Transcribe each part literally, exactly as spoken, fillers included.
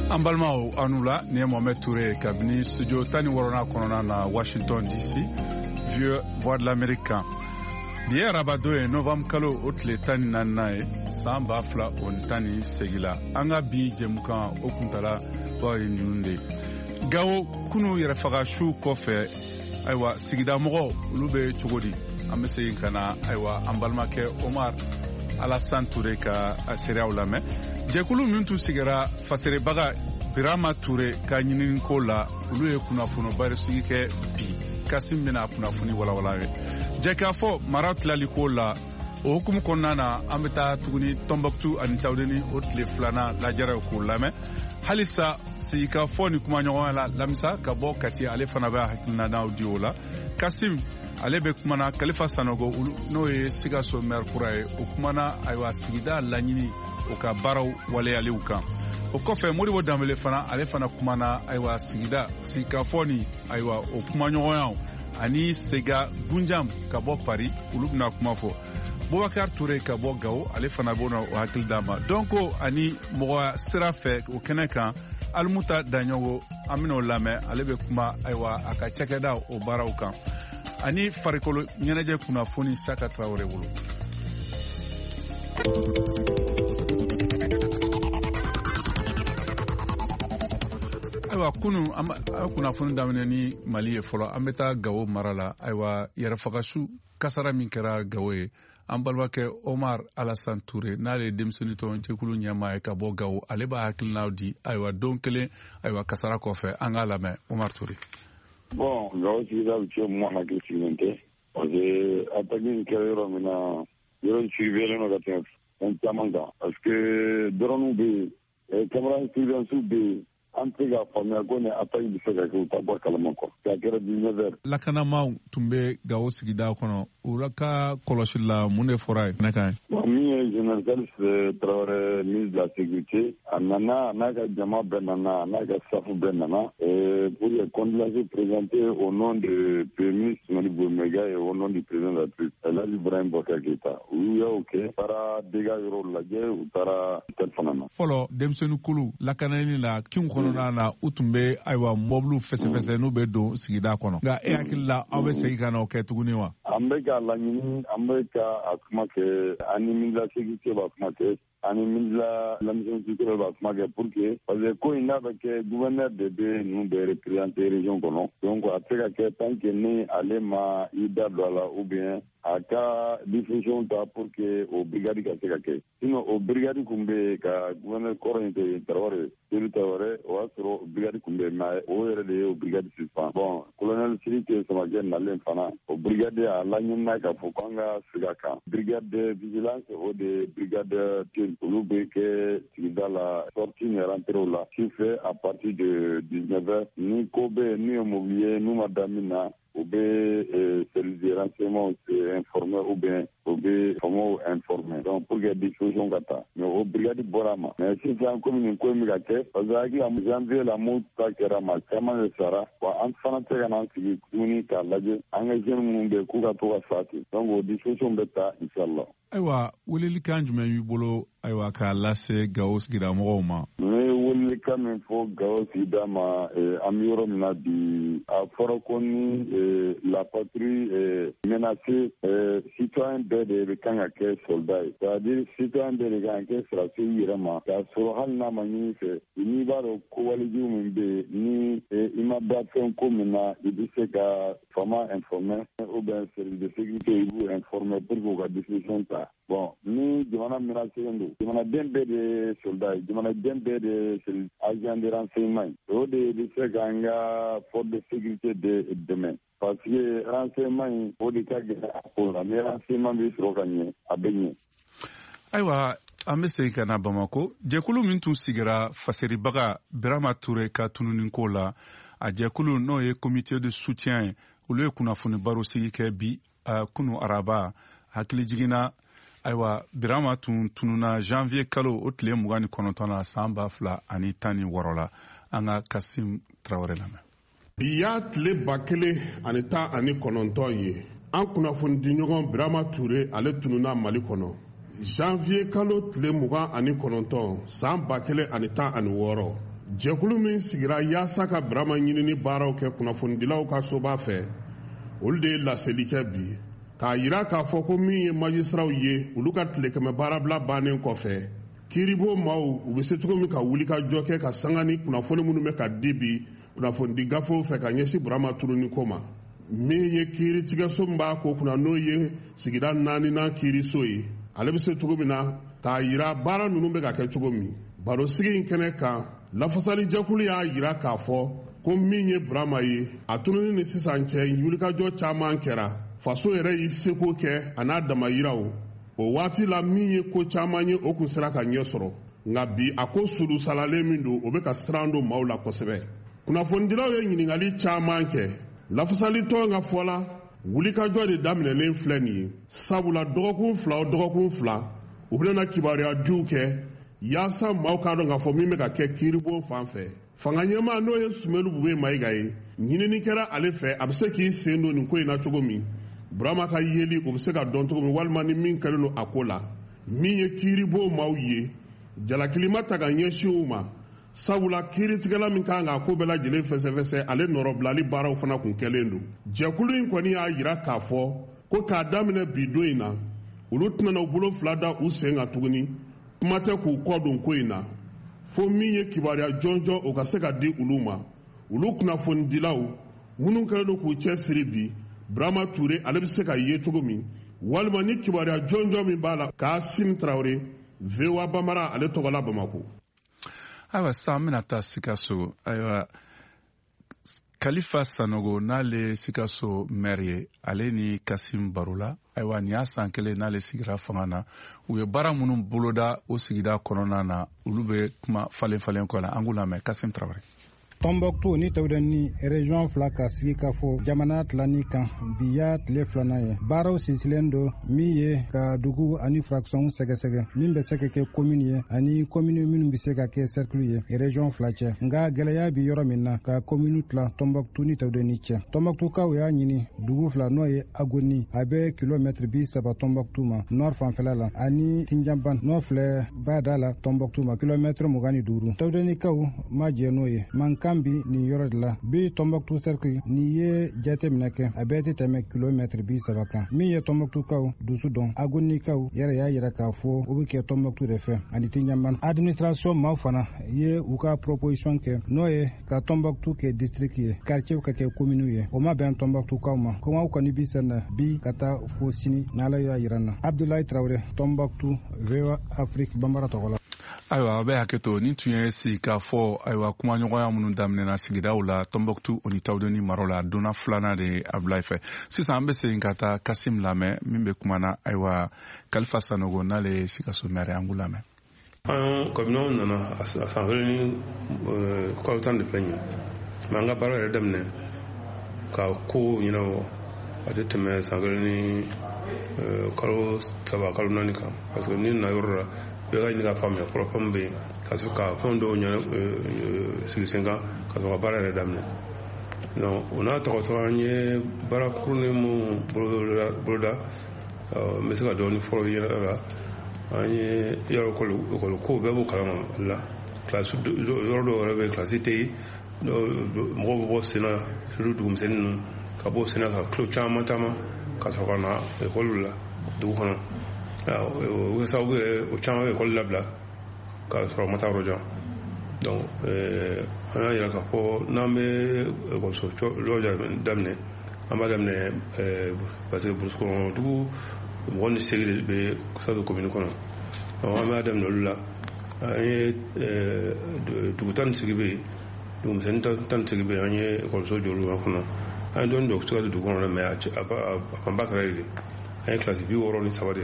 An balimaw an la ni ye Mohamed Touré kabini studio tan ni wɔɔrɔnan kɔnɔna na Washington D C vieux voix de l'Amérique kan bi ye arabadon ye novembre kalo o tile tan ni naaninan ye san ba fila o ni tan ni segila an ka bi jɛmukan o kuntala baw ye ninnu de Gawo kunu yɛrɛfaga su kɔfɛ ayiwa sigida mɔgɔw olu bɛ cogo di an bɛ segin ka na ayiwa an balimakɛ Omar Alassane Touré ka seereyaw lamɛn jɛkulu min tun sigira faserebaga Birama Touré ka ɲininiko la olu ye kunnafoniba sigi kɛ bi Kasim bɛna kunnafoni walawala ye jɛ k'a fɔ mara tilaliko la o hukumu kɔnɔna na an bɛ taa tuguni Tombouctou ani Tawudeni o tile filanan lajɛrɛ k'o lamɛn halisa sigikafɔ ni kumaɲɔgɔnya la Lamisa ka bɔ Kati ale fana bɛ hakilinadaw di o la Kasim ale bɛ kumana Kalifa Sanogo n'o ye Sikaso maire kura ye o kumana ayiwa sigida laɲini o ka baaraw waleyaliw kan o kɔfɛ Modibo Dambele fana ale fana kumana ayiwa sigida sigikafɔ ni ayiwa o kumaɲɔgɔnyaw ani Sega Gunjam ka bɔ Paris olu bɛna kuma fɔ Boubacar Touré ka bɔ Gawo ale fana b'o na o hakili d'a ma donc ani mɔgɔ sira fɛ o kɛnɛ kan Alimuta Daɲɔgo an bɛna o lamɛn ale bɛ kuma ayiwa a ka cakɛda o baaraw kan ani farikolo ɲɛnajɛ kunnafoni Saka Traoré bolo. Ayiwa kunu an kunnafoni daminɛ ni Mali ye fɔlɔ an bɛ taa Gawo mara la ayiwa yɛrɛfagasu kasara min kɛra Gawo ye an balimakɛ Omar Alassane Touré n'ale ye denmisɛnnin tɔn jɛkulu ɲɛmaa ye ka bɔ Gawo ale b'a hakilinaw di ayiwa don kelen ayiwa kasara kɔfɛ an k'a lamɛn Omar Touré. Bon, Gawo sigida bɛ cɛ mun hakili sigilen tɛ parce que attaque in kɛra yɔrɔ min na yɔrɔ surveillé don ka tɛmɛ fɛn caman kan parce que drone bɛ yen caméra surveillance bɛ yen an tɛ ka faamuya ko ni attaque bɛ se ka kɛ u ta bɔ kalama kɔ k'a kɛra dix-neuf heures. Lakanamaw tun bɛ Gawo sigida kɔnɔ u ka kɔlɔsili la mun de fɔra ye ne kan ye. Bon min ye général Traoré ministre de la sécurité a nana n'a ka jama bɛɛ nana n'a ka staff bɛɛ nana pour les condoléances présentées au nom de premier ministre Modibo Mega et au nom du président de la République Elhaji Ibrahim Boubacar Keïta u y'o kɛ u taara dégâts yɔrɔw lajɛ u taara hôtel fana na. Fɔlɔ denmisɛnnin kulu lakanali la kinw kɔnɔna na u tun bɛ ayiwa mɔbiliw fɛsɛfɛsɛ n'u bɛ don sigida kɔnɔ nka e hakili la aw bɛ segin ka na o kɛ tuguni wa. An bɛ ka laɲini an bɛ ka a kuma kɛ ani ministre de la sécurité b'a kuma kɛ ani ministre de la mission culturelle b'a kuma kɛ pour que parce que ko in n'a bɛ kɛ gouverneur de bɛ ninnu bɛɛ représenter région kɔnɔ donc a tɛ ka kɛ tant que ni ale ma i da don a la ou bien a ka disposition ta pour que o brigade ka se ka kɛ sinon o brigade kun bɛ ka gouverneur kɔrɔ in tɛ Traoré Seydou Traoré o y'a sɔrɔ brigade kun bɛ mais o yɛrɛ de ye o brigade suspend bon colonel Sidiki Samakɛ nalen fana o brigade a laɲinina k'a fɔ k'an ka sigi a kan brigade de vigilance o de brigade olu bɛ kɛ sigida la sortie ni rentrée la sufɛ à partir de dix-neuf heures ni ko bɛ yen n'u ye mobili ye n'u ma da min na u bɛ service de renseignement informer ou bien u bɛ faamaw informer donc pour que disposition ka ta mais o brigade bɔra a ma mais sisan komi nin ko in bɛ ka kɛ parce que hakili la janvier la mun ta kɛra ma caman de sara wa an fana tɛ ka n'an sigi tuguni k'a lajɛ an ka jeunes minnu bɛ yen k'u ka to ka sa ten donc o disposition bɛ ta inshallah. Ayiwa welelikan jumɛn b'i bolo ayiwa k'a lase Gawo sigida mɔgɔw ma. Ne ye welelikan min fɔ Gawo sigida ma an bɛ yɔrɔ min na bi a fɔra ko ni la patrie menacée citoyen bɛɛ de bɛ kan ka kɛ soldat ye c'est-à-dire citoyen bɛɛ de kan ka kɛ sirasi i yɛrɛ ma k'a sɔrɔ hali n'a ma ɲini fɛ n'i b'a dɔn ko walijugu min bɛ yen ni i ma da fɛn ko min na i bɛ se ka faama informer ou bien service de sécurité i b'u informer pour que u ka disposition ta. Bon ni jamana menacelen don jamanaden bɛɛ de ye soldat ye jamanaden bɛɛ de ye agent de renseignement ye o de bɛ se k'an ka force de sécurité de dɛmɛ parce que renseignement in o de ka gɛlɛn a ko la ni renseignement bɛ sɔrɔ ka ɲɛ a bɛ ɲɛ. Ayiwa an bɛ segin ka na Bamako jɛkulu min tun sigira faseribaga Birama Touré ka tununinko la a jɛkulu n'o ye comité de soutien ye olu ye kunnafoni baro sigi kɛ bi kunu araba hakili jiginna ayiwa Birama tun tununa janvier kalo o tile mugan ni kɔnɔntɔn na san ba fila ani tan ni wɔɔrɔ la an ka Kasim Traoré lamɛn. Bi y'a tile ba kelen ani tan ani kɔnɔntɔn ye an kunnafoni di ɲɔgɔn Birama Touré ale tununa Mali kɔnɔ janvier kalo tile mugan ani kɔnɔntɔn san ba kelen ani tan ani wɔɔrɔ jɛkulu min sigira yaasa ka Burama ɲinini baaraw kɛ kunnafonidilaw ka soba fɛ olu de ye laseli kɛ bi k'a yira k'a fɔ ko min ye majisiraw ye olu ka tile kɛmɛ baarabila bannen kɔfɛ kiiribo maaw u bɛ se cogo min ka wuli ka jɔ kɛ ka sanga ni kunnafoni minnu bɛ ka di bi kunnafonidi gafew fɛ ka ɲɛsin Burama turuni ko ma min ye kiiritigɛso min b'a ko kunna n'o ye sigida naaninan kiiriso ye ale bɛ se cogo min na k'a yira baara ninnu bɛ ka kɛ cogo min barosigi in kɛnɛ kan lafasali jɛkulu y'a yira k'a fɔ ko min ye Burama ye a tununi ni sisan cɛ wulikajɔ caman kɛra faso yɛrɛ y'i seko kɛ a n'a damayiraw o waati la min ye ko caman ye o kun sera ka ɲɛ sɔrɔ nka bi a ko sulusalalen min don o bɛ ka siran don maaw la kosɛbɛ kunnafonidilaw ye ɲininkali caman kɛ lafasalitɔ ka fɔ la wulikajɔ de daminɛlen filɛ nin ye sabula dɔgɔkun fila o dɔgɔkun fila u bɛna kibaruya diw kɛ yaasa maaw k'a dɔn k'a fɔ min bɛ ka kɛ kiiribon fan fɛ fanga ɲɛmaa n'o ye Sumelu Bube Mayiga ye ɲinini kɛra ale fɛ a bɛ se k'i sen don nin ko in na cogo min Burama ka yeli o bɛ se ka dɔn cogo min walima ni min kɛlen don a ko la min ye kiiribon maaw ye jalakili ma ta ka ɲɛsin u ma sabula kiiritigɛla min kan k'a ko bɛɛ lajɛlen fɛsɛfɛsɛ ale nɔrɔbilali baaraw fana kun kɛlen don jɛkulu in kɔni y'a yira k'a fɔ ko k'a daminɛ bi don in na olu tɛna u bolo fila da u sen kan tuguni kuma tɛ k'u kɔ don ko in na fo min ye kibaruya jɔnjɔn o ka se ka di olu ma olu kunnafonidilaw minnu kɛlen don k'u cɛ siri bi Burama Ture ale bɛ se ka ye cogo min walima ni kibaruya jɔnjɔn min b'a la Kasim Traore V O A Bambara ale tɔgɔla Bamako. Ayiwa sisan an bɛna taa Sikaso ayiwa Kalifa Sanogo n'ale Sikaso maire ye ale ni Kasim barola ayiwa nin y'a san kelen n'ale sigira fanga na u ye baara minnu boloda o sigida kɔnɔna na olu bɛ kuma falen falen kɔ la an k'u lamɛn Kasim Traore. Tombouctou ni tawda ni région fila ka sigi ka fɔ jamana tilani kan bi y'a tile filanan ye baaraw sinsilen do min ye ka dugu ani fraction sɛgɛsɛgɛ min bɛ se ka kɛ commune ye ani commune minnu bɛ se ka kɛ cercle ye région fila cɛ nka gɛlɛya bi yɔrɔ min na ka commune tila Tombouctou ni tawda ni cɛ Tombouctoukaw y'a ɲini dugu fila n'o ye Agoni a bɛ kilomètre bi saba Tombouctou ma nord fanfɛla la ani Tindiaban n'o filɛ bada la Tombouctou ma kilomètre mugan ni duuru tawdanikaw ma jɛ n'o ye mankan bi nin yɔrɔ de la bi Tombouctou cercle ni ye jateminɛ kɛ a bɛɛ tɛ tɛmɛ kilomètre bi saba kan min ye Tombouctoukaw dusu dɔn Agonikaw yɛrɛ y'a yira k'a fɔ o bɛ kɛ Tombouctou de fɛ ani Tindiaban administration maaw fana ye u ka proposition kɛ n'o ye ka Tombouctou kɛ district ye quartier ka kɛ commune ye o ma bɛn Tombouctoukaw ma kɔngɔw kɔni bi sɛnɛ bi ka taa fo sini n'Ala y'a yira n na Abdoulaye Traoré Tombouctou V O A Afrique Bambara tɔgɔ la. Ayiwa a bɛ hakɛ to ni tun ye sigi k'a fɔ ayiwa kumaɲɔgɔnya minnu daminɛna sigidaw la Tombouctou o ni Tawdoni maraw la donna filanan de ye Abdoulaye fɛ sisan an bɛ segin ka taa Kasim lamɛn min bɛ kumana ayiwa Kalifa Sanogo n'ale ye Sikaso maire an k'u lamɛn. An kabinɛw nana a san kelen ni kalo tan de filɛ nin ye mɛ an ka baara yɛrɛ daminɛ ka ko ɲɛnabɔ a tɛ tɛmɛ san kelen ni kalo saba kalo naani kan parce que ni na yɔrɔ la bɛɛ ka ɲini ka faamuya fɔlɔ-fɛnw bɛ yen ka sɔrɔ ka fɛn dɔw ɲɛna sigi sen kan ka sɔrɔ ka baara yɛrɛ daminɛ donc o n'a tɔgɔtɔgɔ an ye baara kurunin minnu boloda n bɛ se ka dɔɔni fɔlɔ yɛrɛ la an ye yɔrɔ ekɔli kow bɛɛ b'o kalama la kilasi yɔrɔ dɔw yɛrɛ bɛ kilasi tɛ yen mɔgɔw bɛ bɔ sen na surtout dugumisɛnnin ninnu ka bɔ sen na ka kilo caman caman ka sɔrɔ ka na ekɔliw la dugu kɔnɔ o sababu ye o caman bɛ ekɔli labila ka sɔrɔ ma taa yɔrɔ jan donc an y'a yira k'a fɔ n'an bɛ ekɔliso lɔja daminɛ an b'a daminɛ parce que burusi kɔnɔ dugu mɔgɔ ni segi de bɛ Sadu commune kɔnɔ an b'a daminɛ olu la an ye dugu tan ni segi bɛ yen dugumisɛnnin tan ni segi bɛ yen an ye ekɔliso jɔ olu kɔnɔ an ye dɔɔni dɔ se ka don dugu kɔnɔ mɛ a fanba kɛra yen de an ye kilasi bi wɔɔrɔ ni saba de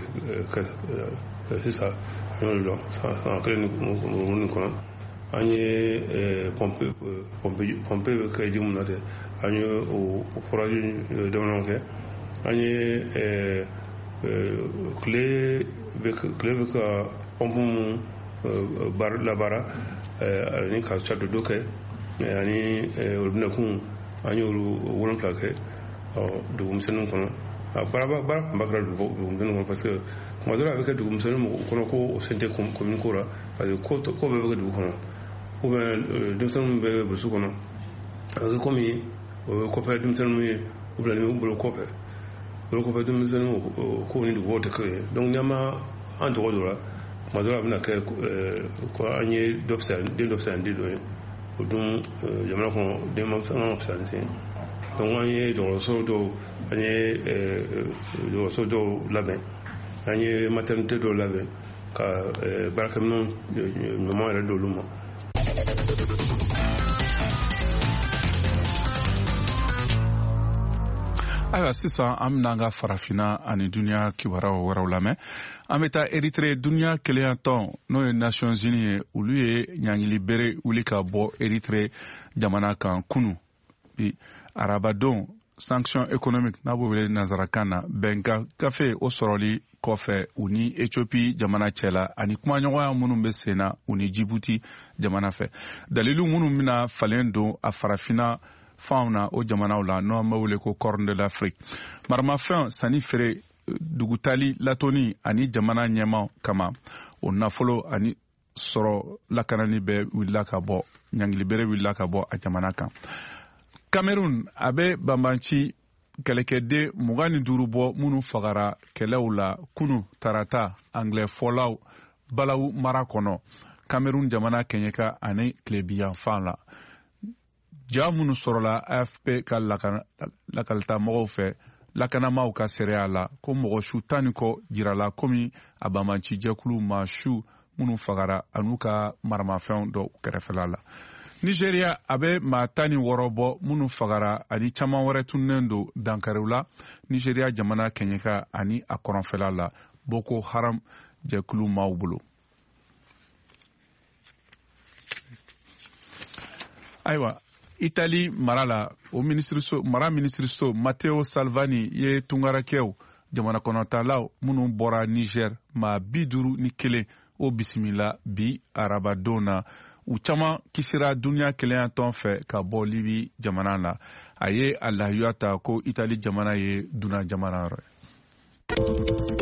kɛ sisan an y'olu dɔn san kelen ni murumuru kɔnɔ an ye pɔmpe pɔmpe bɛ kɛ ji mun na tɛ an ye o forage daminɛw kɛ an ye tile bɛ ka pɔmpe mun labaara ani ka cato dɔ kɛ ani orobinɛkun an y'olu wolonfila kɛ dugumisɛnninw kɔnɔ a baara baara fanba kɛra dugumisɛnninw kɔnɔ parce que kuma dɔ la a bɛ kɛ dugumisɛnninw kɔnɔ ko o sen tɛ commune ko la parce que ko bɛɛ bɛ kɛ dugu kɔnɔ ou bien denmisɛnninw bɛ burusi kɔnɔ a bɛ kɛ komi o ye kɔfɛ denmisɛnninw ye u bila ni bolo kɔfɛ bolo kɔfɛ denmisɛnninw ko ni duguw tɛ kelen ye donc n'i ma an tɔgɔ dɔ la tuma dɔ la a bɛna kɛ ko an ye dɔ fisaya den dɔ fisaya den dɔ ye o dun jamana kɔnɔ den ma fisa an ka fisaya ni ten donc an ye dɔgɔtɔrɔso dɔw an ye dɔgɔtɔrɔso dɔw labɛn an ye maternité dɔw labɛn ka baarakɛminɛnw ɲuman yɛrɛ d'olu ma. Ayiwa sisan an bɛna an ka farafinna ani duniya kibaruyaw wɛrɛw lamɛn an bɛ taa Eritrea duniya kelenya tɔn n'o ye Nations Unies ye olu ye ɲangili bere wuli ka bɔ Eritrea jamana kan kunu bi arabadon sanction économique n'a b'o wele nanzarakan na bɛnkan gafe o sɔrɔli kɔfɛ u ni Ethiopie jamana cɛla ani kumaɲɔgɔnya minnu bɛ sen na u ni Djibouti jamana fɛ dalilu minnu bɛna falen don a farafinna fanw na o jamanaw la n'o an bɛ wele ko Corne de l'Afrique maramafɛn sanni feere dugutali latoni ani jamana ɲɛmaw kama o nafolo ani sɔrɔ lakanani bɛɛ wulila ka bɔ ɲangilibere wulila ka bɔ a jamana kan. Cameroun a bɛ banbanci kɛlɛkɛden mugan ni duuru bɔ minnu fagara kɛlɛw la kunu tarata anglɛfɔlaw balawu mara kɔnɔ Cameroun jamana kɛɲɛka ani tilebiyanfan la ja minnu sɔrɔla A F P ka lakalita mɔgɔw fɛ lakanamaw ka seereya la ko mɔgɔ su tan ni kɔ jirala komi a banbanci jɛkulu maa su minnu fagara an'u ka maramafɛnw dɔ kɛrɛfɛla la. Nigeria a bɛ maa tan ni wɔɔrɔ bɔ minnu fagara ani caman wɛrɛ tunnen don dankariw la Nigeria jamana kɛɲɛka ani a kɔrɔnfɛla la Boko Haram jɛkulu maaw bolo. Ayiwa Italie mara la o ministriso mara ministriso Matteo Salvini ye tungarakɛw jamana kɔnɔtalaw minnu bɔra Niger maa bi duuru ni kelen o bisimila bi arabadon na u caman kisira duniya kelenya tɔn fɛ ka bɔ Libi jamana la a ye a lahiya ta ko Italie jamana ye dunan jamana yɔrɔ ye.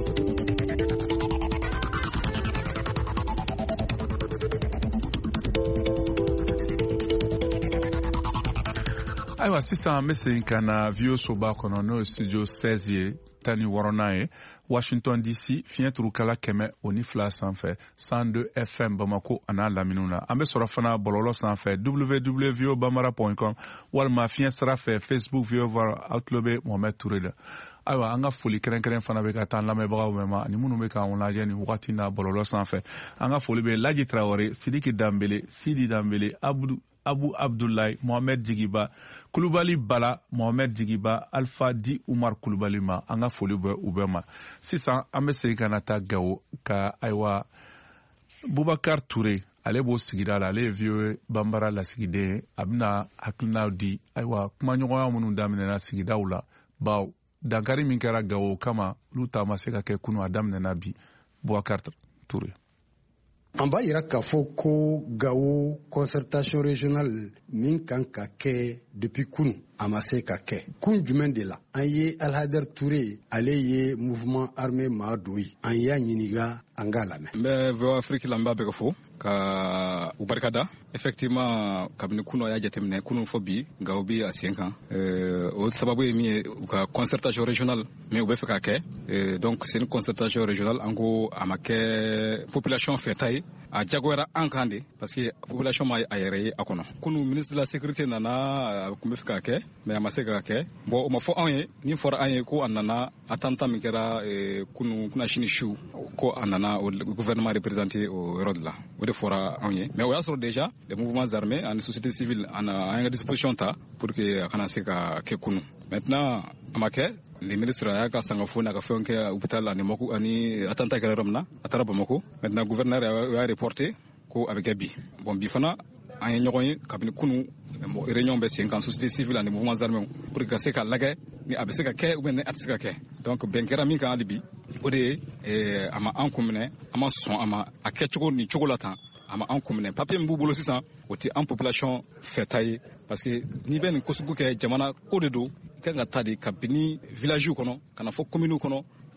Ayiwa sisan an bɛ segin ka na V O soba kɔnɔ n'o ye studio seize ye tan ni wɔɔrɔnan ye Washington D C fiɲɛ turukala kɛmɛ o ni fila sanfɛ cent deux F M Bamako a n'a laminiw na an bɛ sɔrɔ fana bɔlɔlɔ sanfɛ w w w point v o bambara point com walima fiɲɛ sira fɛ Facebook V O aw tulo bɛ Mohamed Ture la. Ayiwa an ka foli kɛrɛnkɛrɛn fana bɛ ka taa lamɛnbagaw bɛɛ ma ani minnu bɛ k'an lajɛ nin wagati na bɔlɔlɔ sanfɛ an ka foli bɛ Laji Traoré, Sidiki Dambele, Sidi Dambele, Abu Abu Abdoulaye, Mohamed Jigiba, Kulubali Bala, Mohamed Jigiba, Alpha Di Umar Kulubali ma an ka foli bɛ u bɛɛ ma. Sisan an bɛ segin ka na taa Gawo ka ayiwa Bubakar Ture ale b'o sigida la ale ye V O A Bambara lasigiden ye a bɛna hakilinaw di ayiwa kumaɲɔgɔnya minnu daminɛna sigidaw la baw dankari min kɛra Gawo kama olu ta ma se ka kɛ kunu a daminɛna bi Bubakar Ture. An b'a yira k'a fɔ ko Gawo concertation régionale min kan ka kɛ depuis kunu a ma se ka kɛ kun jumɛn de la an ye Alhader Touré ale ye mouvement armé maa dɔ ye an y'a ɲininka an k'a lamɛn. N bɛ V O A Afrique la n b'a bɛɛ ka fɔ ka u barikada effectivement kabini kunu a y'a jateminɛ kunu fɔ bi Gawo bi a sen kan o sababu ye min ye u ka concertation régionale min u bɛ fɛ ka kɛ donc c'est une concertation régionale an ko a ma kɛ population fɛta ye a jagoyara an kan de parce que population ma a yɛrɛ ye a kɔnɔ kunu ministre de la sécurité nana a kun bɛ fɛ ka kɛ mais a ma se ka kɛ bon o ma fɔ anw ye min fɔra an ye ko a nana attentat min kɛra kunu kuna sini su ko a nana o gouvernement représenté o yɔrɔ de la o de fɔra anw ye mais o y'a sɔrɔ déjà les mouvements armés ani société civile an an ka disposition ta pour que a kana se ka kɛ kunu maintenant a ma kɛ le ministre a y'a ka sangafo n'a ka fɛnw kɛ hôpital ani Mako ani attentat kɛra yɔrɔ min na a taara Bamako maintenant gouverneur y'a reporté ko a bɛ kɛ bi bon bi fana an ye ɲɔgɔn ye kabini kunu réunion bɛ sen kan société civile ani mouvements armés pour que ka se ka lajɛ ni a bɛ se ka kɛ ou bien ni a tɛ se ka kɛ donc bɛn kɛra min kan hali bi o de ye a ma an kun minɛ an ma sɔn a ma a kɛcogo ni cogo la tan a ma an kun minɛ papier min b'u bolo sisan o tɛ an population fɛta ye parce que n'i bɛ nin ko sugu kɛ jamana ko de don i kan ka taa de kabini village kɔnɔ ka na fɔ commune kɔnɔ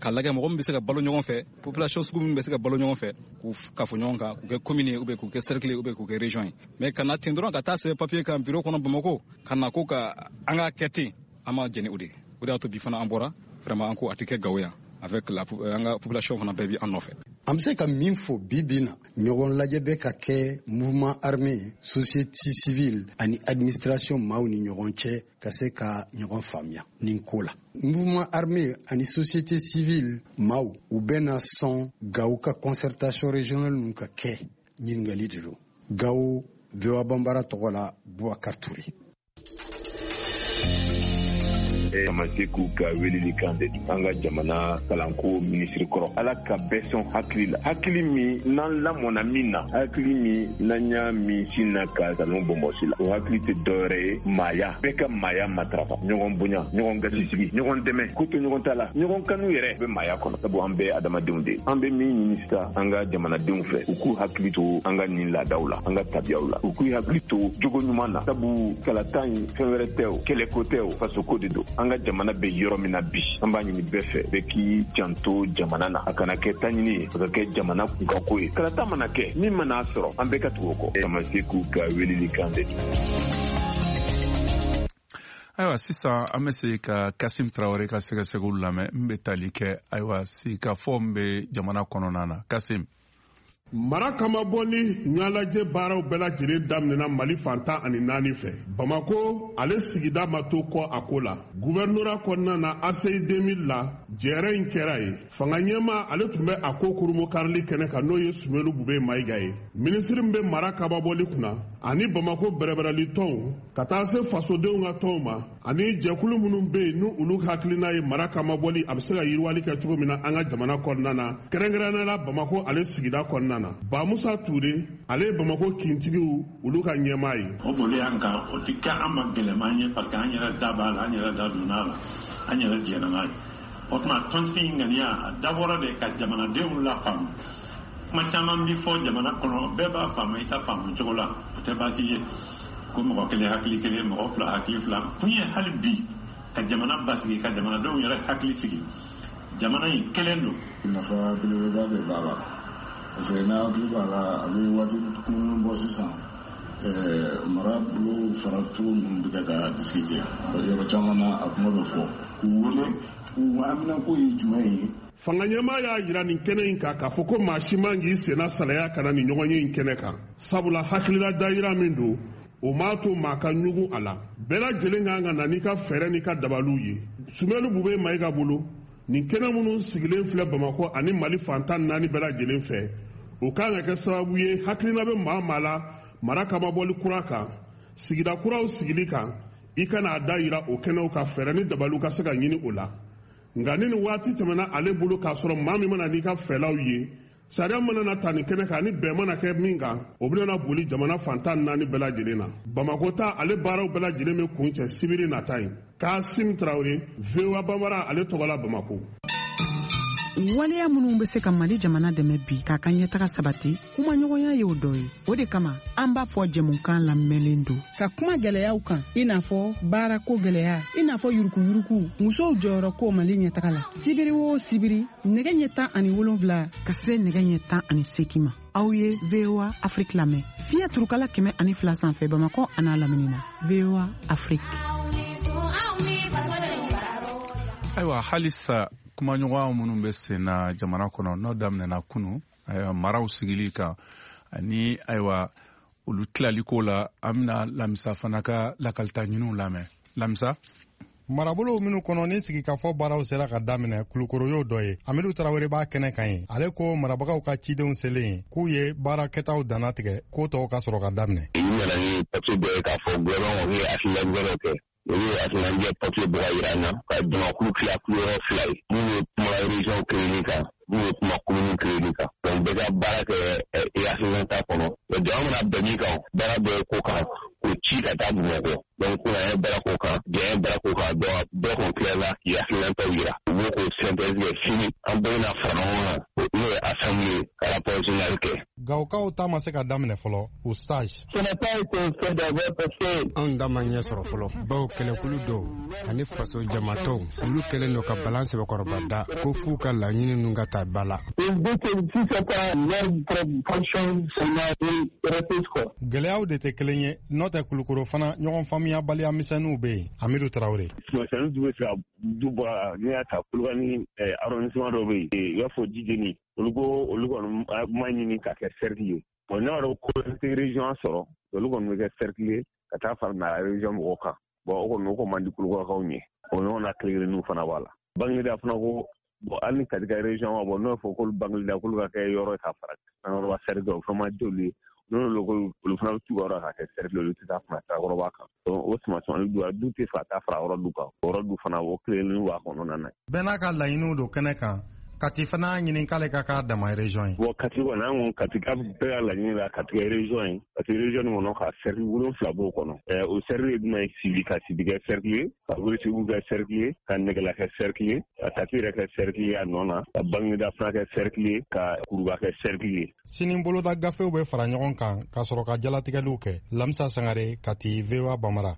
ka lagɛ mɔgɔ min bɛ se ka balo ɲɔgɔn fɛ population sugu min bɛ se ka balo ɲɔgɔn fɛ k'u ka fɔ ɲɔgɔn kan k'u kɛ commune ye ou bien k'u kɛ cercle ou bien k'u kɛ région ye mais kana ten dɔrɔn ka taa sɛbɛn papier kan bureau kɔnɔ Bamako ka na ko ka an ka kɛ ten an ma jɛni o de o de y'a to bi fana an bɔra vraiment an ko a tɛ kɛ Gao yan avec la an ka population fana bɛɛ bi an nɔfɛ. An bɛ se ka min fɔ bi bi na ɲɔgɔn lajɛ bɛ ka kɛ mouvement armé société civile ani administration maaw ni ɲɔgɔn cɛ ka se ka ɲɔgɔn faamuya nin ko la. Mouvement armé ani société civile maaw u bɛna sɔn Gao ka concertation régionale ninnu ka kɛ ɲininkali de don. Gao V O A Bambara tɔgɔ la Boubacar Touré. Amaseku ka weleli kan de an ka jamana kalanko ministre kɔrɔ ala ka bɛɛ sɔn hakili la hakili min n'an lamɔna min na hakili min n'an y'a min sin na ka nkalon bɔnbɔsi la o hakili tɛ dɔwɛrɛ ye maaya bɛɛ ka maaya matarafa ɲɔgɔn bonya ɲɔgɔn gasisigi ɲɔgɔn dɛmɛ ko to ɲɔgɔn ta la ɲɔgɔn kanu yɛrɛ bɛ maaya kɔnɔ sabu an bɛɛ adamadenw de an bɛ min ɲini sisan an ka jamanadenw fɛ u k'u hakili to an ka nin laadaw la an ka tabiyaw la u k'u hakili to jogo ɲuman na sabu kalatan fɛn wɛrɛ tɛ o kɛlɛko tɛ o fasoko de don an ka jamana bɛ yɔrɔ min na bi an b'a ɲini bɛɛ fɛ bɛɛ k'i janto jamana na a kana kɛ ta ɲini ye a ka kɛ jamana kunkako ye kalata mana kɛ min mana sɔrɔ an bɛɛ ka tugu o kɔ Amaseku ka weleli kan de. Ayiwa sisan an bɛ se ka Kasim Traoré ka sɛgɛsɛgɛliw lamɛn n bɛ tali kɛ ayiwa sigikafɔ min bɛ jamana kɔnɔna na Kasim. Mara kama bɔ ni ɲɛnajɛ baaraw bɛɛ lajɛlen daminɛna Mali fantan ani naani fɛ. Bamako ale sigida ma to kɔ a ko la. Gouvernorat kɔnɔna na A C I deux mille la jɛrɛ in kɛra ye. Fanga ɲɛma ale tun bɛ a ko kurumu karili kɛnɛ kan n'o ye Sumelu Bube Mayiga ye. Minisiri min bɛ mara kababɔli kunna ani Bamako bɛrɛbɛrɛli tɔnw ka taa se fasodenw ka tɔnw ma ani jɛkulu minnu bɛ yen n'u olu hakilina ye mara kamabɔli a bɛ se ka yiriwali kɛ cogo min na an ka jamana kɔnɔna na kɛrɛnkɛrɛnnenya la Bamako ale sigida kɔnɔna na. Ba Musa Ture ale Bamako kintigiw olu ka ɲɛmaa ye. O bolo y'an kan o tɛ kɛ an ma gɛlɛman ye parce que an yɛrɛ da b'a la an yɛrɛ da donna la an yɛrɛ jɛna n'a ye. O tuma tɔnsigi in ŋaniya a dabɔra de ka jamanadenw lafaamu. Kuma caman bi fɔ jamana kɔnɔ bɛɛ b'a faamu i ta faamu cogo la o tɛ baasi ye ko mɔgɔ kelen hakili kelen mɔgɔ fila hakili fila kun ye hali bi ka jamana basigi ka jamanadenw yɛrɛ hakili sigi jamana in kelen don. Nafa belebeleba de b'a la. Parce que n'a hakili b'a la a bɛ waati kunun bɔ sisan marabolo faracogo ninnu bɛ kɛ ka discuter yɔrɔ caman na a kuma bɛ fɔ k'u wele k'u haminako ye jumɛn ye. Fanga ɲɛmaa y'a jira nin kɛnɛ in kan k'a fɔ ko maa si man k'i senna salaya kana nin ɲɔgɔn ye in kɛnɛ kan sabula hakilila dayira min don o m'a to maa ka ɲugu a la bɛɛ lajɛlen kan ka na n'i ka fɛɛrɛ n'i ka dabaliw ye. Sumelu Bube Mayiga bolo nin kɛnɛ minnu sigilen filɛ Bamako ani Mali fantan naani bɛɛ lajɛlen fɛ o kan ka kɛ sababu ye hakilina bɛ maa maa la mara kamabɔli kura kan sigida kuraw sigili kan i kana a da yira o kɛnɛw ka fɛɛrɛ ni dabaliw ka se ka ɲini o la nka ni nin waati tɛmɛna ale bolo k'a sɔrɔ maa min mana n'i ka fɛlaw ye sariya mana na ta nin kɛnɛ kan ni bɛn mana kɛ min kan o bɛna boli jamana fantan naani bɛɛ lajɛlen na. Bamako ta ale baaraw bɛɛ lajɛlen bɛ kun cɛ sibiri nata in. Kasim Traoré V O A Bambara ale tɔgɔ la Bamako. Waleya minnu bɛ se ka Mali jamana dɛmɛ bi k'a ka ɲɛtaga sabati kuma ɲɔgɔnya ye o dɔ ye. O de kama an b'a fɔ jɛmukan lamɛnlen don ka kuma gɛlɛyaw kan i n'a fɔ baarako gɛlɛya i n'a fɔ yurukuyuruku musow jɔyɔrɔ ko Mali ɲɛtaga la sibiri o sibiri nɛgɛ ɲɛ tan ani wolonwula ka se nɛgɛ ɲɛ tan ani seegin ma. Aw ye V O A Afrique lamɛn fiɲɛ turukala kɛmɛ ani fila sanfɛ Bamako a n'a lamini na V O A Afrique. Ayiwa halisa kumaɲɔgɔn minnu bɛ sen na jamana kɔnɔ n'o daminɛna kunu ayiwa maraw sigili kan ani ayiwa olu tilaliko la an bɛna Lamisa fana ka lakalita ɲiniw lamɛn. Lamisa. Marabolo minnu kɔnɔ ni sigikafɔ baaraw sera ka daminɛ kulukoro y'o dɔ ye. Amidu Tarawele b'a kɛnɛ kan ye. Ale ko marabagaw ka cidenw selen k'u ye baarakɛtaw danna tigɛ k'o tɔw ka sɔrɔ ka daminɛ. I nana ni papier dɔ ye k'a fɔ gouvernement ye hakilina wɛrɛw kɛ. Olu ye hakilinajɛ papier bɔ ka yira an na ka jamakulu tila kuluyɔrɔ fila ye. Minnu ye kuma région créer kan minnu ye kuma commune créer kan. Donc bɛɛ ka baara kɛ hakilina t'a kɔnɔ. Jama mana bɛn min kan baara bɛ ko kan k'o ci ka taa Bamakɔ. Donc ko an ye baara k'o kan jɛn ye baara k'o kan bɛɛ k'o tilala k'i hakilinataw yira. U b'o k'o synthèse kɛ fini an bɛɛ bɛna fara ɲɔgɔn kan n'o ye assemblée ka rapport général kɛ. Gawokaw ta ma se ka daminɛ fɔlɔ o stage. Anw da ma ɲɛ sɔrɔ fɔlɔ baw kɛlɛkulu dɔw ani faso jamatɔw olu kɛlen don ka balan sɛbɛkɔrɔba da ko f'u ka laɲini ninnu ka taa ba la. Gɛlɛyaw de tɛ kelen ye n'o tɛ Kulukoro fana ɲɔgɔn faamuyabaliya misɛnninw bɛ yen. Amidu Tarawele. Masɛnnin dun bɛ se ka du bɔ n'i y'a ta Kolokani arrondissement dɔ bɛ yen i b'a fɔ Jijeni olu ko olu kɔni ma ɲini ka kɛ cercle ye. Bon n'a yɛrɛ ko région sɔrɔ olu kɔni bɛ kɛ cercle ye ka taa fara na région mɔgɔw kan. Bon o kɔni o ko man di Kulukokaw ɲɛ. O ɲɔgɔn na tile-kelenninw fana b'a la. Bagineda fana ko bon hali ni Katika région ma bɔ n'o fɔ k'olu Bagineda k'olu ka kɛ yɔrɔ ka fara an yɔrɔ cercle o fana ma joli ye. N'olu ko olu fana bɛ t'u yɔrɔ ka kɛ cercle olu tɛ taa fana taa yɔrɔba kan. Donc o sumason du du tɛ fɛ ka taa fara yɔrɔ du kan. Yɔrɔ du fana o tile-kelenninw b'a kɔnɔna na. Bɛɛ n'a ka laɲiniw don kɛnɛ kan. Kati fana ɲini k'ale ka k'a dama région ye. Bon Kati kɔni an ko Katika bɛɛ ka laɲini la Katika région ye parce que région nin kɔnɔ ka cercle wolonwula b'o kɔnɔ. Ɛɛ o cercle ye jumɛn ye Sibi ka Sibi kɛ cercle ye ka Welesebugu kɛ cercle ye ka Nɛgɛla kɛ cercle ye ka Tati yɛrɛ kɛ cercle ye a nɔ na ka Bagineda fana kɛ cercle ye ka Kuruba kɛ cercle ye. Sini boloda gafew bɛ fara ɲɔgɔn kan ka sɔrɔ ka jalatigɛliw kɛ. Lamisa Sangare Kati V O A Bamara.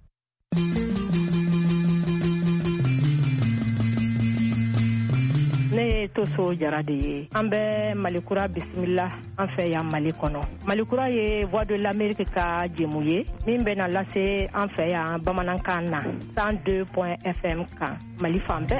Ne Toso Jara de ye an bɛ Malikura bisimila an fɛ yan Mali kɔnɔ. Malikura ye Voix de l'Amérique ka jɛmu ye min bɛ na lase an fɛ yan bamanankan na cent deux point F M kan Mali fan bɛɛ.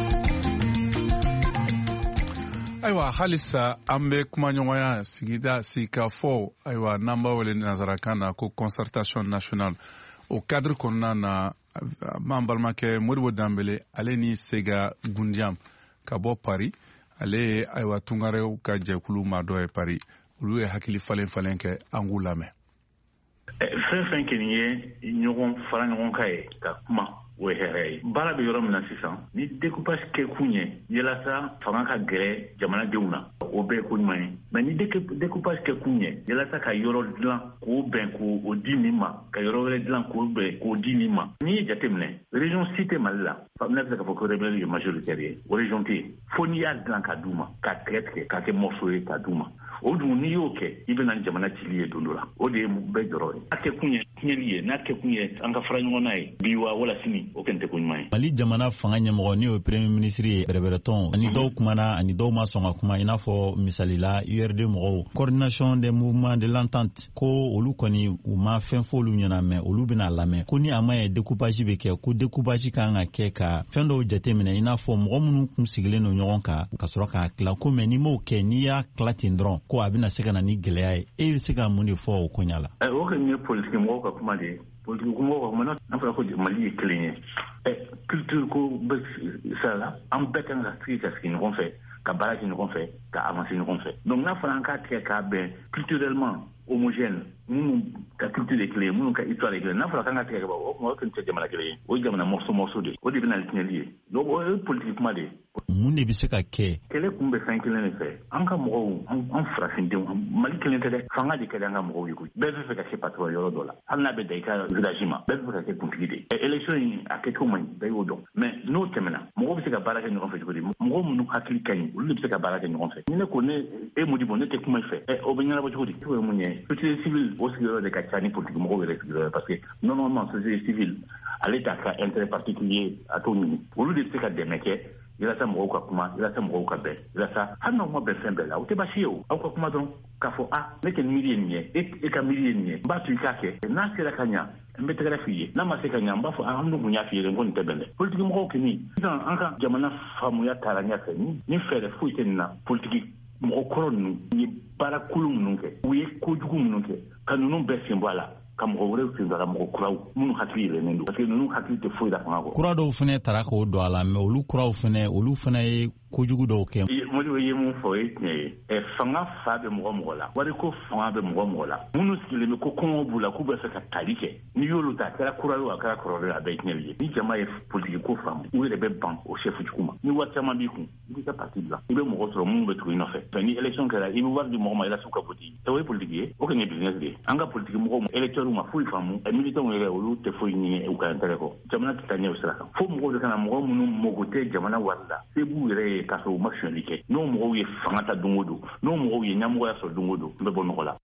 Ayiwa halisa an bɛ kumaɲɔgɔnya sigida sigikafɔ ayiwa n'an b'a wele nanzarakan na ko concertation nationale o cadre kɔnɔna na m'an balimakɛ Modibo Danbele ale ni Sega Gundiam ka bɔ Paris ale ye ayiwa tungarew ka jɛkulu maa dɔ ye Paris olu ye hakili falen falen kɛ an k'u lamɛn. Fɛn fɛn kɔni ye ɲɔgɔn fara ɲɔgɔn kan ye ka kuma o ye hɛrɛ ye. Baara bɛ yɔrɔ min na sisan ni découpage kɛ kun ye yalasa fanga ka gɛrɛ jamanadenw na o bɛɛ ye ko ɲuman ye mais ni découpage kɛ kun ye yalasa ka yɔrɔ dilan k'o bɛn k'o di nin ma ka yɔrɔ wɛrɛ dilan k'o bɛn k'o di nin ma. N'i ye jateminɛ région si tɛ Mali la ne bɛ se k'a fɔ ko rebelle ye majoritaire ye o région tɛ yen fo n'i y'a dilan ka d'u ma ka tigɛ tigɛ k'a kɛ morceau ye ka d'u ma o dun n'i y'o kɛ i bɛna jamana cili ye don dɔ la o de ye bɛɛ jɔrɔ ye. N'a kɛ kun ye tiɲɛli ye n'a kɛ kun ye an ka fara ɲɔgɔn na ye bi wa wala sini o kɛn tɛ ko ɲuman ye. Mali jamana fanga ɲɛmɔgɔ ni o premier ministre ye bɛrɛbɛrɛtɔn ani dɔw kumana ani dɔw ma sɔn ka kuma i n'a fɔ misali la U R D mɔgɔw coordination des mouvements de l'entente ko olu kɔni u ma fɛn fɔ olu ɲɛna mɛ olu bɛna lamɛn ko ni a ma ye découpage bɛ kɛ ko découpage kan ka kɛ ka fɛn dɔw jateminɛ i n'a fɔ mɔgɔ minnu kun sigilen don ɲɔgɔn kan ka sɔrɔ k'a tila ko mɛ ni m'o kɛ n'i y'a tila ten dɔrɔn ko a bɛna se ka na ni gɛlɛya ye e bɛ se ka mun de fɔ o koɲa la. O kɔni ye politique mɔgɔw ka kuma de ye politique mɔgɔw ka kuma n'a fɔra ko Mali ye kelen ye culture ko bɛ sira la an bɛɛ kan ka sigi ka sigi ɲɔgɔn fɛ ka baara kɛ ɲɔgɔn fɛ ka avancer ɲɔgɔn fɛ donc n'a fɔra an k'a tigɛ k'a bɛn culturellement homogène minnu ka culture de kelen ye minnu ka histoire de kelen n'a fɔra k'an ka tigɛ ka bɔ o kuma o kɔni tɛ jamana kelen ye o ye jamana morceau morceau de o de bɛ na ni tiɲɛli ye donc o ye politique kuma de ye. Mun de bɛ se ka kɛ. Kɛlɛ kun bɛ fɛn kelen de fɛ an ka mɔgɔw an farafindenw Mali kelen tɛ dɛ fanga de kɛra an ka mɔgɔw ye koyi bɛɛ bɛ fɛ ka kɛ patron yɔrɔ dɔ la hali n'a bɛ da i ka village ma bɛɛ bɛ fɛ ka kɛ kuntigi de ye élection in a kɛcogo man ɲi bɛɛ y'o dɔn mais n'o tɛmɛna mɔgɔw bɛ se ka baara kɛ ɲɔgɔn fɛ cogo di mɔgɔw minnu hakili ka ɲi olu de bɛ se ka baara kɛ ɲɔgɔn fɛ ni ne ko ne e Modibo ne tɛ kuma i fɛ o bɛ ɲɛnabɔ cogo di o ye mun ye société civile o sigiyɔrɔ de ka ca ni politique mɔgɔw yɛrɛ sigiyɔrɔ parce que normalement société civile ale t'a ka intérêt particulier a t'o ɲini olu de bɛ se ka dɛmɛ kɛ yalasa mɔgɔw ka kuma yalasa mɔgɔw ka bɛn yalasa hali n'aw ma bɛn fɛn bɛɛ la o tɛ baasi ye o aw ka kuma dɔrɔn k'a fɔ ah ne kɛ miiri ye nin ye e ka miiri ye nin ye n b'a to i k'a kɛ n'a sera ka ɲa n bɛ tɛgɛrɛ f'i ye n'a ma se ka ɲa n b'a fɔ ah an dun kun y'a f'i ye n ko nin tɛ bɛn dɛ politique mɔgɔw kɔni sisan an ka jamana faamuya taara ɲɛfɛ ni fɛɛrɛ foyi tɛ nin na politique mɔgɔ kɔrɔ ninnu ye baara kolo minnu kɛ u ye kojugu minnu kɛ ka ninnu bɛɛ sen bɔ a la ka mɔgɔ wɛrɛw sen dɔ mɔgɔ kuraw minnu hakili yɛlɛnnen don parce que ninnu hakili tɛ foyi la fanga kɔ. Kura dɔw fana taara k'o don a la mais olu kuraw fana olu fana ye kojugu dɔw kɛ. Modibo ye mun fɔ o ye tiɲɛ ye ɛ fanga fa bɛ mɔgɔ mɔgɔ la wari ko fanga bɛ mɔgɔ mɔgɔ la minnu sigilen bɛ ko kɔngɔ b'u la k'u bɛ fɛ ka tali kɛ n'i y'olu ta a kɛra kura ye o a kɛra kɔrɔlen a bɛɛ ye tiɲɛli ye ni jama ye politique ko faamu u yɛrɛ bɛ ban o chef jugu ma ni wari caman b'i kun i b'i ka parti bila i bɛ mɔgɔ sɔrɔ minnu bɛ tugu i nɔfɛ mais ni élection kɛra i bɛ wari di mɔgɔ ma yalasa u ka voter o ye politique ye o kɔni ye business de ye an ka politique mɔgɔw électeurs ma foyi faamu militants yɛrɛ olu tɛ foyi ɲini u ka intérêt kɔ jamana tɛ taa ɲɛ o sira kan fo mɔgɔw de kana mɔgɔ minnu mago tɛ jamana wari la se b'u yɛrɛ ye k'a sɔrɔ u ma sonyali kɛ n'o mɔgɔw ye fanga ta don o don n'o mɔgɔw ye ɲɛmɔgɔya sɔrɔ don o don n bɛ bɔ nɔgɔ la.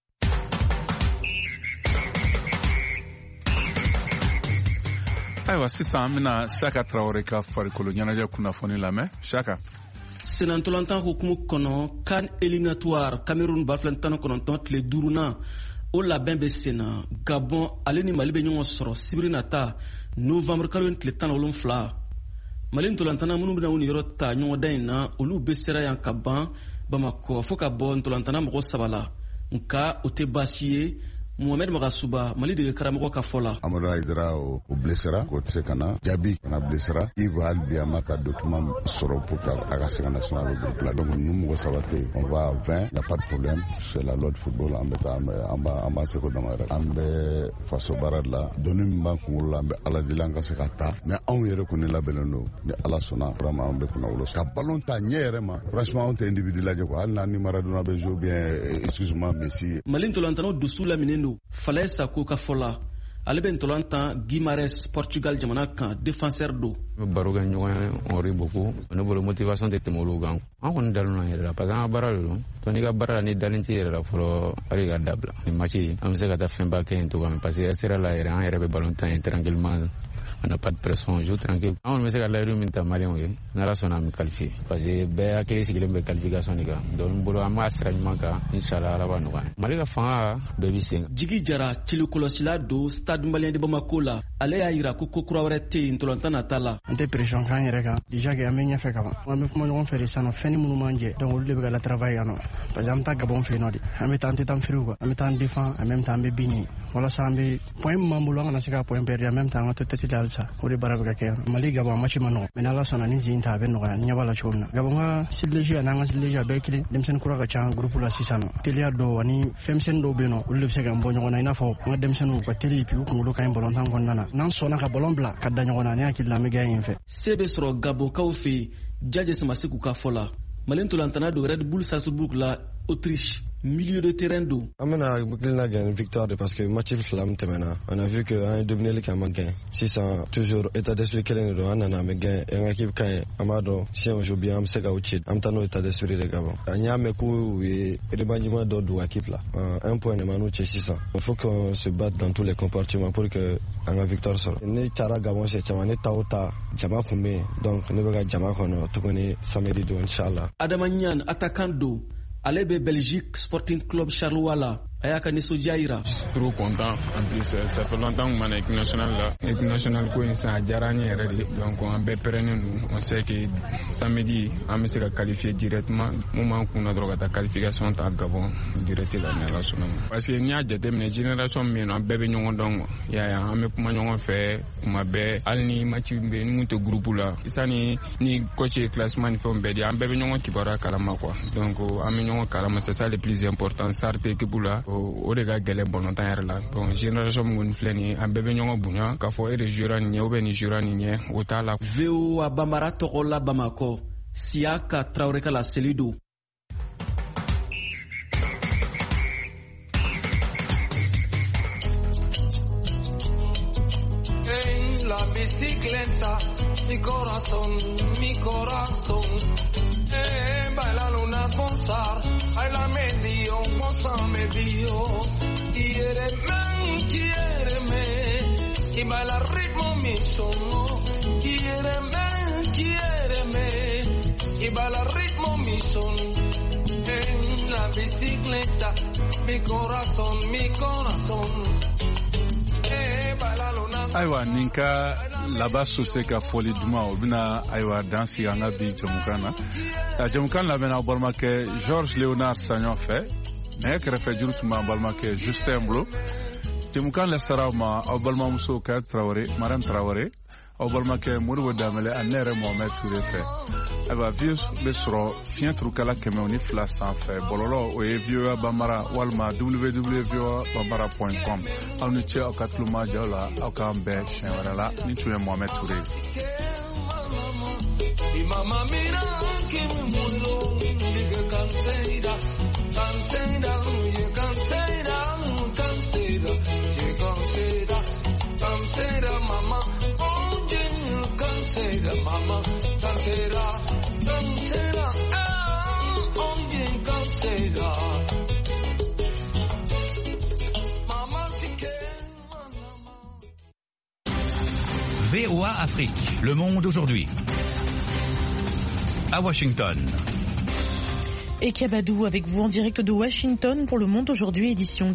ayiwa sisan an bɛna Saka Traoré ka farikolo ɲɛnajɛ kunnafoni lamɛn. Saka. Senantolantan hukumu kɔnɔ CAN éliminatoire Cameroun ba fila tan ni kɔnɔntɔn tile duurunan o labɛn bɛ sen na. Gabon ale ni Mali bɛ ɲɔgɔn sɔrɔ sibiri nata novembre kalo tile tan ni wolonwula. Mali ntolantana minnu bɛna u ni yɔrɔ ta ɲɔgɔndan in na olu bɛ sera yan ka ban Bamako fo ka bɔ ntolantana mɔgɔ saba la nka o tɛ baasi ye. Mohamed Magasuba Mali de karamɔgɔ ka fɔ la. Amadou Aïdara o blessera ko tse kana Jabi kana blessera Yves Albiama ka document sɔrɔ pour que a ka se ka national groupe la donc nous mɔgɔ saba tɛ on va à vingt, y a pas de problème c'est la Lord football an bɛ taa an b'a an b'a seko dama yɛrɛ an bɛ faso baara la donni min b'an kunkolo la an bɛ Ala deli an ka se ka taa mais anw yɛrɛ kɔni labɛnnen don ni Ala sɔnna vraiment an bɛ kunna wolo ka ballon ta ɲɛ yɛrɛ ma franchement anw tɛ individu lajɛ quoi hali n'an ni Maradona bɛ jouer bien excuse-moi Messi. Mali ntolantana dusu laminen Falaye Sako ka fɔ la ale bɛ ntolantan Guimares Portugal jamana kan défenseur do. Baro kɛ ɲɔgɔn ye on rit beaucoup ne bolo motivation tɛ tɛmɛ olu kan an kɔni dalen don yɛrɛ la parce que an ka baara de don donc n'i ka baara la ni dalen tɛ yɛrɛ la fɔlɔ hali ka dabila ni match an bɛ se ka taa fɛnba kɛ yen cogoya min parce que a sera la yɛrɛ an yɛrɛ bɛ ballon tan ye tranquillement on n'a pas de pression on joue tranquille an kɔni bɛ se ka layidu min ta maliyɛnw ye n'Ala sɔnna an bɛ qualifier parce que bɛɛ hakili sigilen bɛ qualification de kan donc n bolo an b'a sira ɲuman kan inchallah Ala b'a nɔgɔya Mali ka fanga bɛɛ bɛ sen. Jigi Jara cilikɔlɔsila do Stade Malien de Bamako la ale y'a yira ko ko kura wɛrɛ tɛ yen ntolantan nata la. An tɛ pression k'an yɛrɛ kan déjà que an bɛ ɲɛfɛ ka ban an bɛ kuma ɲɔgɔn fɛ de sisan nɔ fɛn ni minnu m'an jɛ donc olu de bɛ ka la travail yan nɔ parce que an bɛ taa Gabon fɛ yen nɔ de an bɛ taa an tɛ taa an firiw quoi an bɛ taa an défend en même temps an bɛ bin ɲini walasa an bɛ point min b'an bolo an kana se ka point perdre en même temps an ka to tête de halisa o de baara bɛ ka kɛ yan. Mali Gabon match ma nɔgɔ mais n'Ala sɔnna ni sen ta a bɛ nɔgɔya ni ɲɛ b'a la cogo min na. Gabon ka sidileji an'an ka sidileji a bɛɛ ye kelen denmisɛnnin kura ka ca groupe la sisan nɔ teliya dɔw ani fɛnmisɛnnin dɔw bɛ yen nɔ olu de bɛ se ka bɔ ɲɔgɔn na i n'a fɔ an ka denmisɛnninw ka teli puis u kunkolo ka ɲi ballon tan kɔnɔna na n'an sɔnna ka ballon bila ka da ɲɔgɔn na ne hakili la an bɛ gagner yen fɛ. Se bɛ sɔrɔ Gabonkaw fɛ yen Jaje Samasiku ka fɔ la Mali ntolantana do Red Bull Salzburg la Autriche milieu de terrain do. On a gagné une victoire parce que match fila tɛmɛna on a vu que an ye dominer ka man gagné sisan toujours état d'esprit kelen de don an nana an bɛ gagné an ka équipe ka ɲi an b'a dɔn si on joue bien an bɛ se ka u ci an bɛ taa n'o état d'esprit de Gabon an y'a mɛn k'u ye remaniement dɔ don équipe la un point de ma n'u cɛ sisan il faut qu'on se batte dans tous les compartiments pour que an ka victoire sɔrɔ ne taara Gabon siɲɛ caman ne ta o ta jama kun bɛ yen donc ne bɛ ka jama kɔnɔ tuguni samedi don inchallah. Adama Ɲan attaquant do ale bɛ Belgique Sporting Club Charleroi la a y'a ka nisɔndiya yira. Je suis trop content en plus ça fait longtemps que man équipe nationale la équipe nationale ko in san a diyara an ye yɛrɛ de donc an bɛɛ pɛrɛnnen don on sait que samedi an bɛ se ka qualifier directement mun b'an kun na dɔrɔn ka taa qualification ta Gabon direct la ni Ala sɔnna ma parce que n'i y'a jateminɛ génération min bɛ yen nɔ an bɛɛ bɛ ɲɔgɔn dɔn quoi i y'a ye an bɛ kuma ɲɔgɔn fɛ kuma bɛɛ hali ni match bɛ yen ni mun tɛ groupe la sani ni coach ye classement ni fɛnw bɛɛ di an bɛɛ bɛ ɲɔgɔn kibaruya kalama quoi donc an bɛ ɲɔgɔn kalama c'est ça le plus important sarte équipe la o de ka gɛlɛn bɔnɔntan yɛrɛ la donc génération min kɔni filɛ nin ye an bɛɛ bɛ ɲɔgɔn bonya k'a fɔ e de jouera nin ɲɛ ou bien nin jouera nin ɲɛ o t'a la. V O A Bambara tɔgɔ la Bamakɔ Siaka Traoré ka la seli do. En la bicicleta mi corazón mi corazón Eh, baila luna gozar, baila medio, gózame Dios. Quiéreme, quiéreme, y baila ritmo mi son. Quiéreme, quiéreme, y baila ritmo mi son. En la bicicleta, mi corazón, mi corazón. Ayiwa nin ka laban sose ka foli duman o bɛna ayiwa dan sigi an ka bi jamukan na jamukan labɛnna aw balimakɛ Georges Léonard Sagnon fɛ nɛgɛ kɛrɛfɛ juru tun b'an balimakɛ Justin bolo jamukan lɛsara aw ma aw balimamuso Kaya Traoré Mariam Traoré aw balimakɛ Modibo Danbɛlɛ ani ne yɛrɛ Mohamed Touré fɛ ayiwa vieux bɛ sɔrɔ fiɲɛ turukala kɛmɛ ni fila sanfɛ bɔlɔlɔ o ye V O A Bambara walima w w w point v o a bambara point com aw ni ce aw ka tulomajaw la aw k'an bɛn siɲɛ wɛrɛ la ni tun ye Mohamed Touré. Mamma mira que me muero, sigue cansera, cansera, oye cansera, cansera, oye cansera, cansera, mamá, oye cansera, mamá, cansera, cansera, ah. V O A Afrique, Le Monde aujourd'hui. À Washington. Et Kabadou avec vous en direct de Washington pour Le Monde aujourd'hui, édition